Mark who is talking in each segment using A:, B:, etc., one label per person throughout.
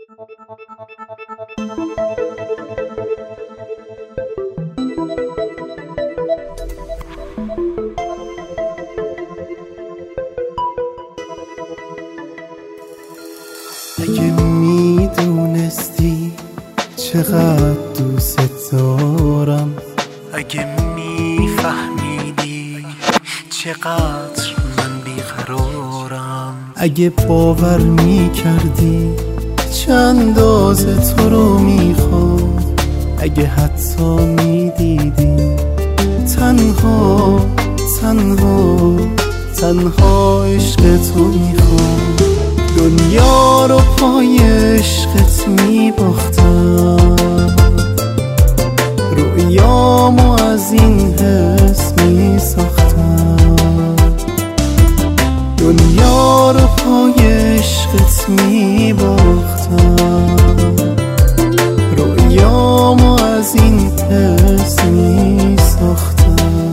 A: اگه میدونستی چقدر دوست دارم، اگه میفهمیدی چقدر من بیقرارم، اگه باور میکردی چه اندازه تو رو میخوام، اگه حتی میدیدی تنها تنها تنها عشق تو میخوام. دنیا رو پای عشقت میباختم، رویامو از این حس میساختم. دنیا رو پای عشقت میباختم، رویامو از این حس میساختم.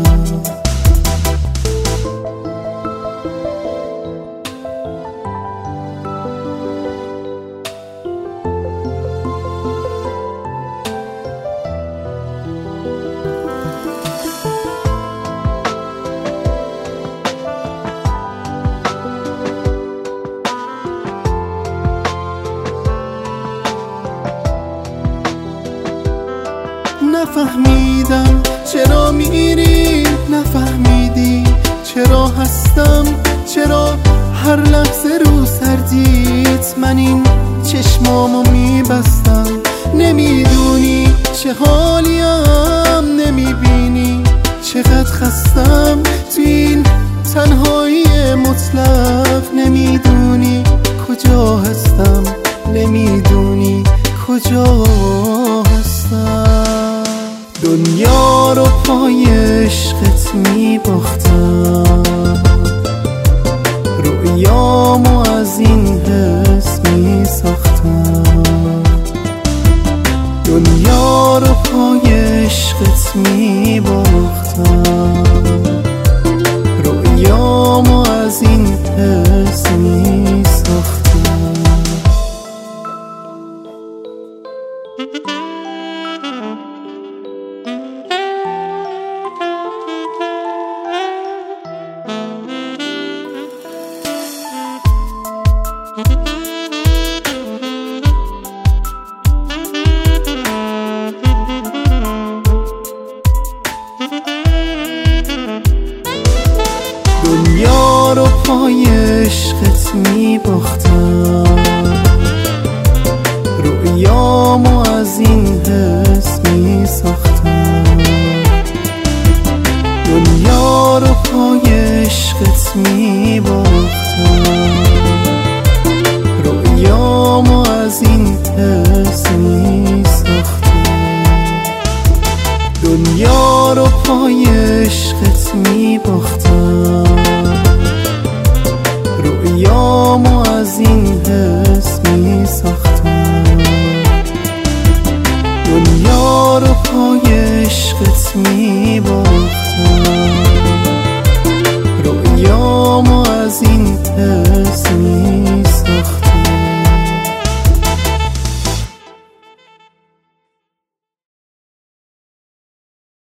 A: نفهمیدم چرا میری، نفهمیدی چرا هستم، چرا هر لحظه رو سردیت من این چشمامو میبستم. نمیدونی چه حالیم، نمیبینی چقدر خستم تو این تنهایی مطلق. نمیدونی کجا هستم، نمیدونی کجا هستم. دنیا رو پای عشقت میباختم، رویامو از این حس میساختم. دنیا رو پای عشقت میباختم، رویامو از این حس میساختم. دنیا رو پای عشقت میباختم، رویامو از این